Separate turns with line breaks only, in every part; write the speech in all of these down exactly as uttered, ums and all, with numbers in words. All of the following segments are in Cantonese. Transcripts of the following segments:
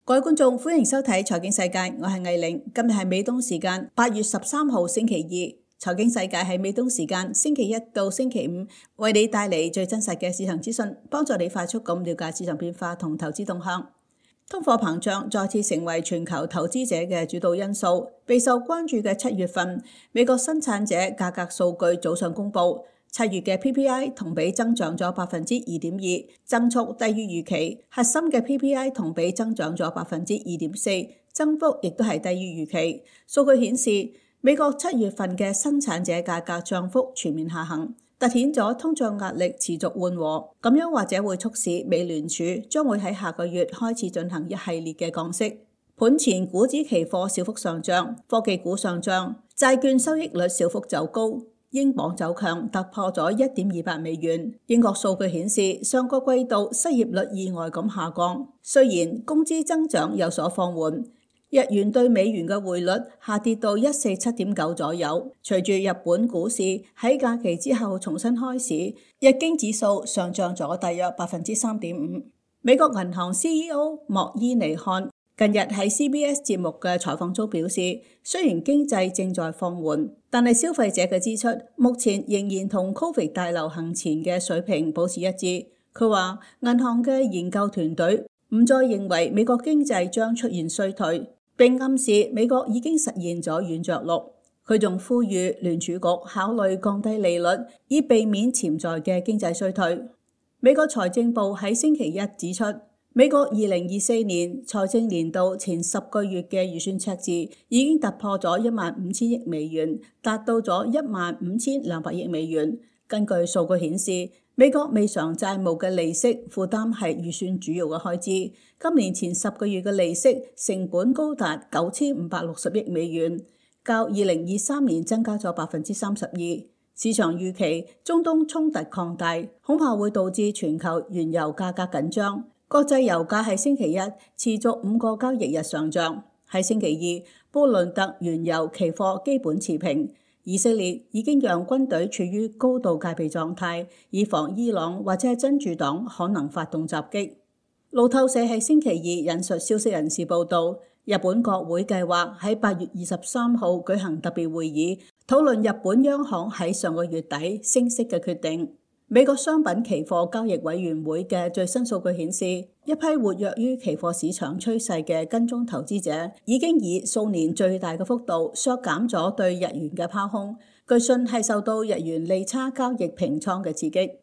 各位觀眾，歡迎收睇財經世界，我係藝玲。今日係美東時間八月十三號星期二，財經世界係美東時間星期一到星期五為你帶嚟最真實嘅市場資訊，幫助你快速咁了解市場變化同投資動向。通貨膨脹再次成為全球投資者嘅主導因素。備受關注嘅七月份美國生產者價格數據早上公布，七月嘅 P P I 同比增長咗百分之二點二，增速低於預期。核心嘅 P P I 同比增長咗百分之二點四，增幅亦都係低於預期。數據顯示，美國七月份嘅生產者價格漲幅全面下行，凸顯咗通脹壓力持續緩和，咁樣或者會促使美聯儲將會喺下個月開始進行一系列嘅降息。盤前股指期貨小幅上漲，科技股上漲，債券收益率小幅走高，英鎊走強，突破咗一點二八美元。英國數據顯示，上個季度失業率意外咁下降，雖然工資增長有所放緩。日元對美元嘅匯率下跌到一四七點九左右。隨住日本股市喺假期之後重新開市，日經指數上漲咗大約百分之三點五。美國銀行 C E O 莫伊尼漢近日喺 C B S 節目嘅採訪中表示，雖然經濟正在放緩，但係消費者嘅支出目前仍然同 Covid 大流行前嘅水平保持一致。佢話銀行嘅研究團隊唔再認為美國經濟將出現衰退，並暗示美國已經實現咗軟着陸。佢仲呼籲聯儲局考慮降低利率，以避免潛在嘅經濟衰退。美國財政部喺星期一指出，美國二零二四年財政年度前十個月嘅預算赤字已經突破咗一萬五千億美元，達到咗一萬五千兩百億美元。根據數據顯示，美國未償債務嘅利息負擔係預算主要嘅開支。今年前十個月嘅利息成本高達九千五百六十億美元，較二零二三年增加咗百分之三十二。市場預期中東衝突擴大，恐怕會導致全球原油價格緊張。國際油價喺星期一持續五個交易日上漲。喺星期二，布倫特原油期貨基本持平。以色列已經讓軍隊處於高度戒備狀態，以防伊朗或者係真主黨可能發動襲擊。路透社喺星期二引述消息人士報道，日本國會計劃喺八月二十三號舉行特別會議，討論日本央行喺上個月底升息嘅決定。美國商品期貨交易委員會嘅最新數據顯示，一批活躍於期貨市場趨勢嘅跟蹤投資者已經以數年最大嘅幅度削減咗對日元嘅拋空，據信係受到日元利差交易平倉嘅刺激。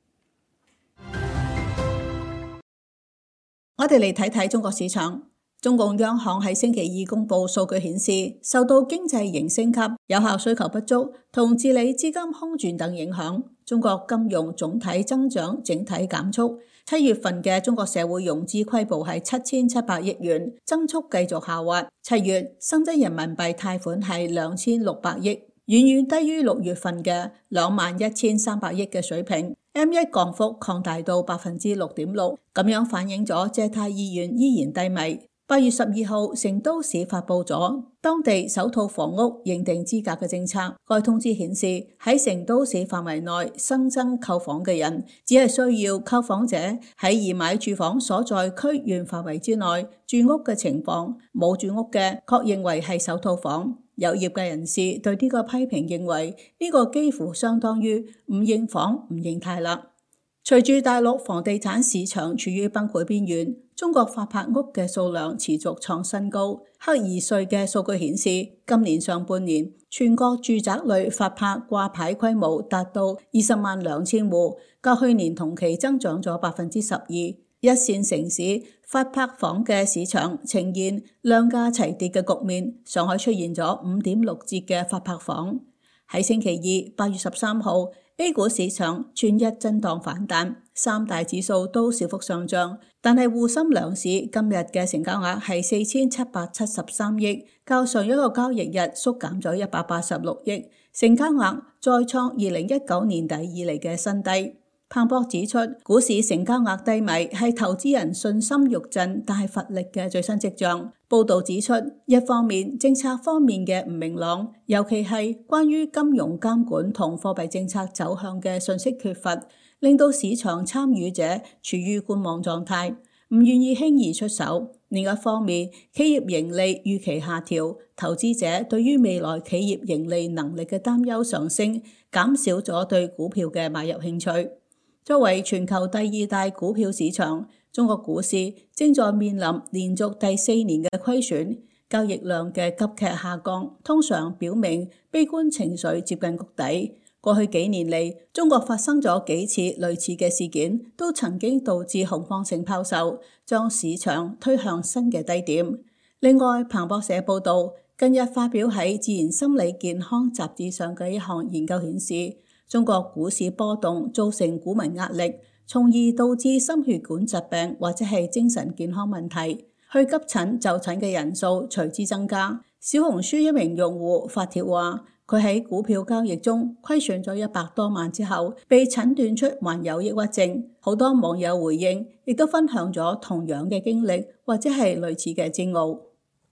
我哋嚟睇睇中國市場。中共央行喺星期二公布數據顯示，受到經濟型升級、有效需求不足同治理資金空轉等影響，中國金融總體增長整體減速。七月份嘅中國社會融資規模係七千七百億元，增速繼續下滑。七月新增人民幣貸款係兩千六百億，遠遠低於六月份嘅兩萬一千三百億嘅水平。M 一 降幅擴大到百分之六點六，咁樣反映咗借貸意願依然低迷。八月十二號，成都市發布咗當地首套房屋認定資格嘅政策。該通知顯示，喺成都市範圍內新增購房嘅人，只係需要購房者喺已買住房所在區縣範圍之內住屋嘅情況，冇住屋嘅確認為係首套房。有業界人士對呢個批評認為，呢個幾乎相當於唔認房唔認貸啦。隨住大陸房地產市場處於崩潰邊緣，中國發拍屋嘅數量持續創新高。克爾瑞嘅數據顯示，今年上半年全國住宅類發拍掛牌規模達到二十萬兩千戶，較去年同期增長咗百分之十二。一線城市發拍房嘅市場呈現量價齊跌嘅局面，上海出現咗五點六折嘅發拍房。喺星期二八月十三號，A 股市場全日震盪反彈，三大指數都小幅上漲，但係滬深兩市今日嘅成交額係四千七百七十三億，較上一個交易日縮減咗一百八十六億，成交額再創二零一九年底以嚟嘅新低。彭博指出，股市成交額低迷係投資人信心欲振但係乏力嘅最新跡象。報道指出，一方面政策方面嘅唔明朗，尤其係關於金融監管同貨幣政策走向嘅信息缺乏，令到市場參與者處於觀望狀態。 唔願意輕易出手。另一方面，企業盈利預期下調，投資者對於未來企業盈利能力嘅擔憂上升，減少咗對股票嘅買入興趣。作為全球第二大股票市場，中國股市正在面臨連續第四年嘅虧損，交易量嘅急劇下降，通常表明悲觀情緒接近谷底。過去幾年嚟，中國發生咗幾次類似嘅事件，都曾經導致恐慌性拋售，將市場推向新嘅低點。另外，彭博社報道，近日發表喺《自然心理健康》雜誌上嘅一項研究顯示，中國股市波動造成股民壓力，從而導致心血管疾病或者係精神健康問題。去急診就診嘅人數隨之增加。小紅書一名用戶發帖話，佢喺股票交易中虧損咗一百多萬之後，被診斷出患有抑鬱症。好多網友回應，亦都分享咗同樣嘅經歷或者係類似嘅煎熬。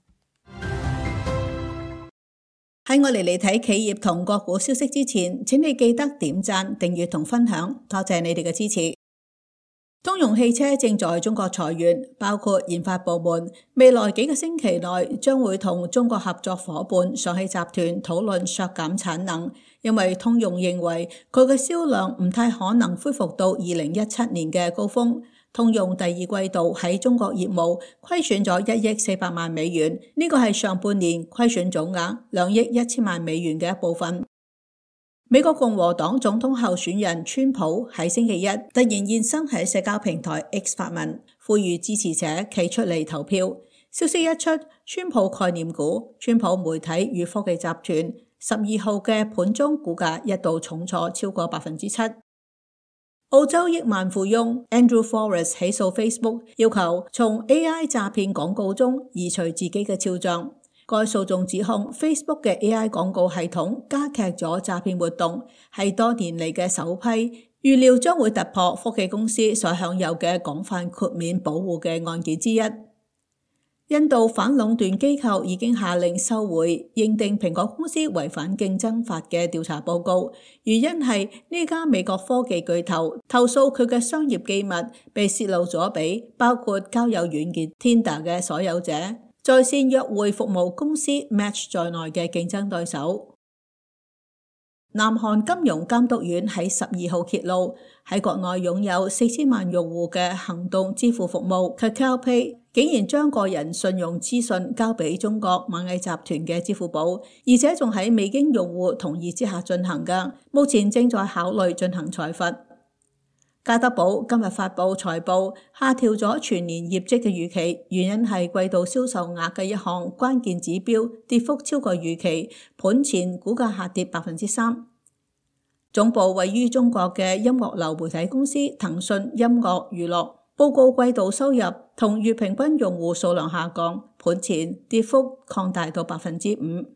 喺我哋嚟睇企業同個股消息之前，請你記得點讚、訂閱同分享，多謝你哋嘅支持。通用汽車正在中國裁員，包括研發部門，未來幾個星期內將會同中國合作夥伴上汽集團討論削減產能，因為通用認為佢嘅銷量唔太可能恢復到二零一七年嘅高峰。通用第二季度喺中國業務虧損咗一億四百萬美元，呢個係上半年虧損總額兩億一千萬美元嘅一部分。美國共和黨總統候選人川普喺星期一突然現身喺社交平台 X 發文，呼籲支持者企出嚟投票。消息一出，川普概念股、川普媒體與科技集團十二號嘅盤中股價一度重挫超過百分之七。澳洲億萬富翁 Andrew Forrest 起訴 Facebook， 要求從 A I 詐騙廣告中移除自己嘅肖像。該訴訟指控 Facebook 嘅 A I 廣告系統加劇咗詐騙活動，係多年嚟嘅首批，預料將會突破科技公司所享有嘅廣泛豁免保護嘅案件之一。印度反壟斷機構已經下令收回認定蘋果公司違反競爭法嘅調查報告，原因係呢家美國科技巨頭投訴佢嘅商業機密被洩露咗俾包括交友軟件 Tinder 嘅所有者，在線約會服務公司 Match 在內嘅競爭對手。南韓金融監督院喺十二號揭露，喺國內擁有四千萬用戶嘅行動支付服務 KakaoPay 竟然將個人信用資訊交俾中國螞蟻集團嘅支付寶，而且仲喺未經用戶同意之下進行嘅，目前正在考慮進行裁罰。加德寶今日發布財報，下調咗全年業績嘅預期，原因係季度銷售額嘅一項關鍵指標跌幅超過預期，盤前股價下跌百分之三。總部位於中國嘅音樂流媒體公司騰訊音樂娛樂報告季度收入同月平均用戶數量下降，盤前跌幅擴大到百分之五。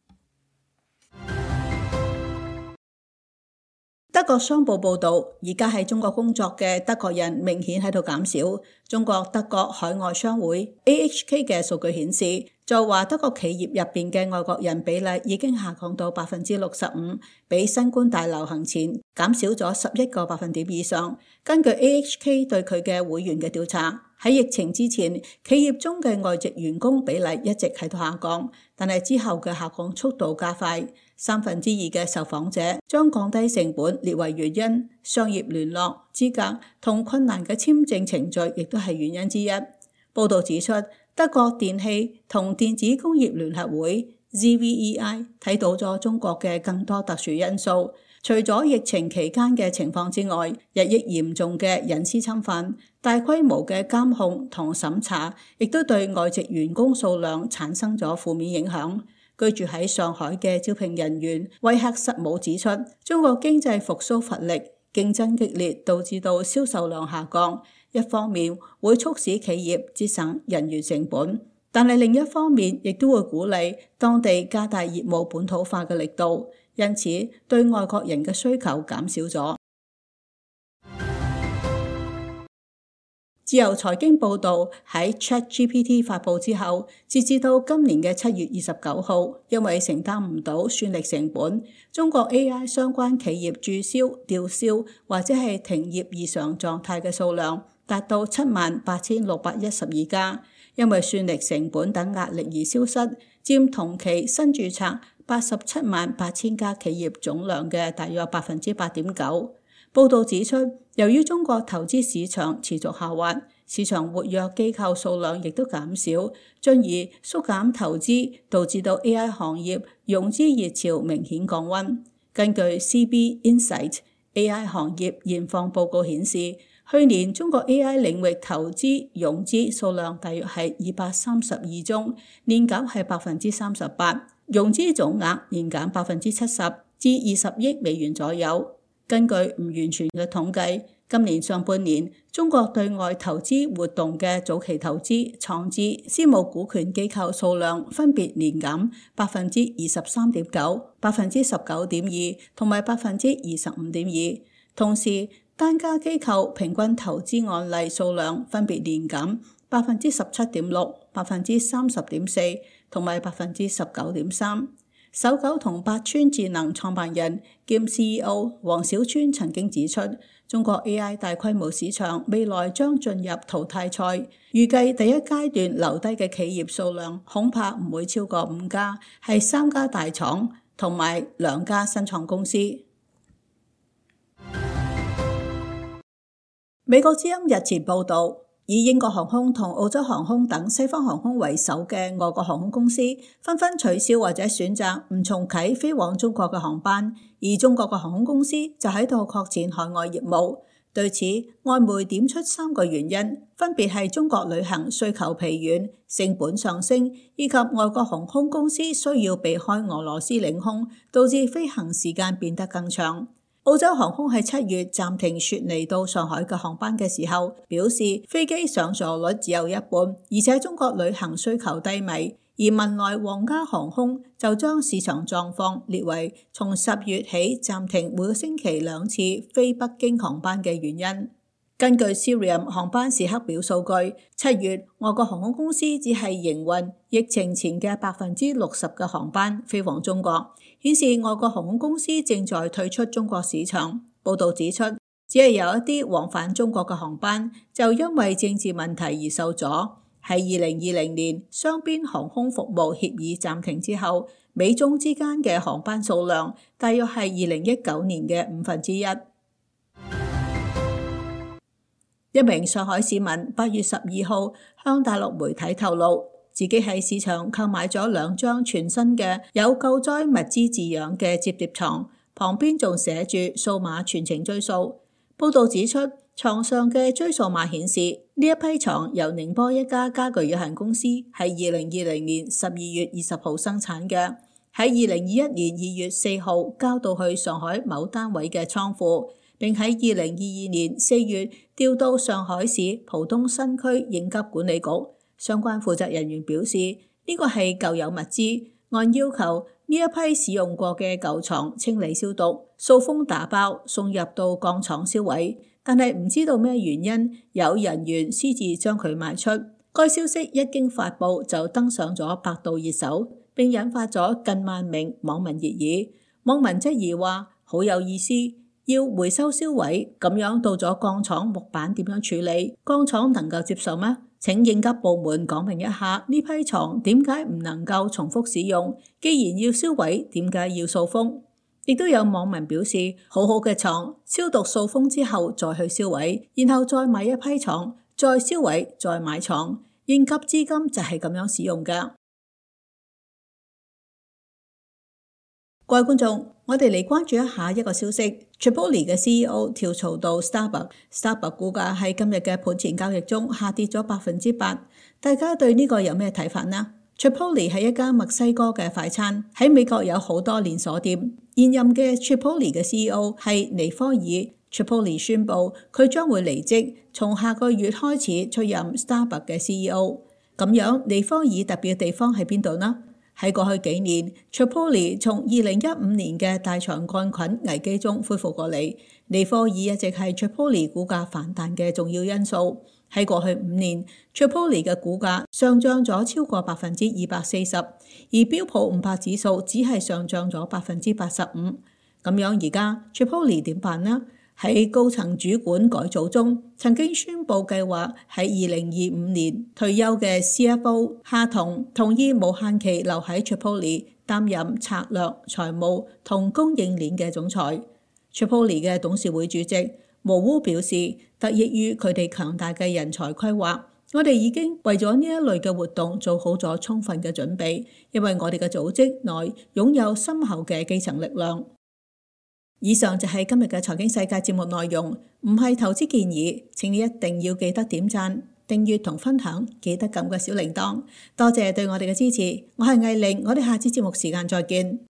德國商報報導，而家喺中國工作嘅德國人明顯喺度減少。中國德國海外商會 A H K 嘅數據顯示，就話德國企業入邊嘅外國人比例已經下降到百分之六十五，比新冠大流行前減少咗十一個百分點以上。根據 A H K 對佢嘅會員嘅調查，喺疫情之前，企業中嘅外籍員工比例一直喺度下降，但係之後嘅下降速度加快。三分之二嘅受訪者將降低成本列為原因，商業聯絡、資格同困難嘅簽證程序亦都係原因之一。報導指出，德國電氣同電子工業聯合會 Z V E I 睇到咗中國嘅更多特殊因素，除咗疫情期間嘅情況之外，日益嚴重嘅隱私侵犯、大規模嘅監控同審查，亦都對外籍員工數量產生咗負面影響。居住喺上海嘅招聘人員威克什姆指出，中國經濟復甦乏力，競爭激烈，導致到銷售量下降。一方面會促使企業節省人員成本，但係另一方面亦都會鼓勵當地加大業務本土化嘅力度，因此對外國人嘅需求減少咗。自由財經報導，喺 ChatGPT 發布之後，截至到今年嘅七月二十九號，因為承擔唔到算力成本，中國 A I 相關企業註銷、吊銷或者係停業異常狀態嘅數量達到七萬八千六百一十二家，因為算力成本等壓力而消失，佔同期新註冊八十七萬八千家企業總量嘅大約百分之八點九。報道指出，由於中國投資市場持續下滑，市場活躍機構數量亦都減少，進而縮減投資，導致到 A I 行業融資熱潮明顯降溫。根據 C B Insight A I 行業現況報告顯示，去年中國 A I 領域投資融資數量大約係二百三十二宗，年減係百分之三十八，融資總額年減百分之七十至二十億美元左右。根據唔完全嘅統計，今年上半年中國對外投資活動嘅早期投資、創資、私募股權機構數量分別年減百分之二十三點九、百分之十九點二同埋百分之二十五點二。同時，單家機構平均投資案例數量分別年減百分之十七點六、百分之三十點四同埋百分之十九點三。搜狗同百川智能創辦人兼 C E O 黃小川曾經指出，中國 A I 大規模市場未來將進入淘汰賽，預計第一階段留低嘅企業數量恐怕唔會超過五家，係三家大廠同埋兩家新創公司。美國之音日前報導，以英國航空同澳洲航空等西方航空為首嘅外國航空公司紛紛取消或者選擇唔重啟飛往中國嘅航班，而中國嘅航空公司就喺度擴展海外業務。對此，外媒點出三個原因，分別係中國旅行需求疲軟、成本上升，以及外國航空公司需要避開俄羅斯領空，導致飛行時間變得更長。澳洲航空喺七月暫停雪梨到上海嘅航班嘅時候，表示飛機上座率只有一半，而且中國旅行需求低迷。而文萊皇家航空就將市場狀況列為從十月起暫停每個星期兩次飛北京航班嘅原因。根據 Cirium 航班時刻表數據，七月外國航空公司只係營運疫情前嘅百分之六十嘅航班飛往中國，顯示外國航空公司正在退出中國市場。報道指出，只係有一啲往返中國嘅航班就因為政治問題而受阻。喺二零二零年雙邊航空服務協議暫停之後，美中之間嘅航班數量大約係二零一九年嘅五分之一。一名上海市民八月十二號向大陸媒體透露，自己喺市場購買咗兩張全新嘅有救災物資字樣嘅摺疊床，旁邊仲寫住數碼全程追溯。報道指出，床上嘅追溯碼顯示呢一批床由寧波一家家具有限公司喺二零二零年十二月二十號生產嘅，喺二零二一年二月四號交到去上海某單位嘅倉庫，並喺二零二二年四月調到上海市浦東新區應急管理局。相關負責人員表示，呢個係舊有物資，按要求呢一批使用過嘅舊床清理消毒、掃風打包，送入到鋼廠銷毀。但係唔知道咩原因，有人員私自將佢賣出。該消息一經發佈就登上咗百度熱搜，並引發咗近萬名網民熱議。網民質疑話：好有意思，要回收銷毀，咁樣到咗鋼廠木板點樣處理？鋼廠能夠接受咩？請應急部門講明一下，呢批床點解唔能夠重複使用？既然要銷毀，點解要掃風？亦都有網民表示，好好嘅床，消毒掃風之後再去銷毀，然後再買一批床，再銷毀，再買床。應急資金就係咁樣使用㗎。各位觀眾，我哋嚟關注一下一個消息 Chipotle 嘅 C E O 跳槽到 Starbucks，Starbucks 股價喺今日嘅盤前交易中下跌咗百分之八。大家對呢個有咩睇法呢？Chipotle 係一家墨西哥嘅快餐，喺美國有好多連鎖店。現任嘅 Chipotle 嘅 C E O 係尼科爾。Chipotle 宣布佢將會離職，從下個月開始出任 Starbucks 嘅 C E O。咁樣尼科爾特別嘅地方喺邊度呢？喺過去幾年 Chipotle 從二零一五年嘅大腸桿菌危機中恢復過嚟，尼科爾一直係 Chipotle 股價反彈嘅重要因素。喺過去五年 Chipotle 嘅股價上漲咗超過百分之二百四十，而標普五百指數只係上漲咗百分之八十五。咁樣而家 Chipotle 點辦呢？ 喺高層主管改組中，曾經宣布計劃喺二零二五年退休嘅 C F O 夏彤同意無限期留喺 Chipotle 擔任策略、財務同供應鏈嘅總裁。Chipotle 嘅董事會主席毛烏表示，得益於佢哋強大嘅人才規劃，我哋已經為咗呢一類嘅活動做好咗充分嘅準備，因為我哋嘅組織內擁有深厚嘅基層力量。以上就係今日嘅財經世界節目內容，唔係投資建議，請你一定要記得點讚、訂閱同分享，記得撳個小鈴鐺。多謝對我哋嘅支持，我係魏玲，我哋下次節目時間再見。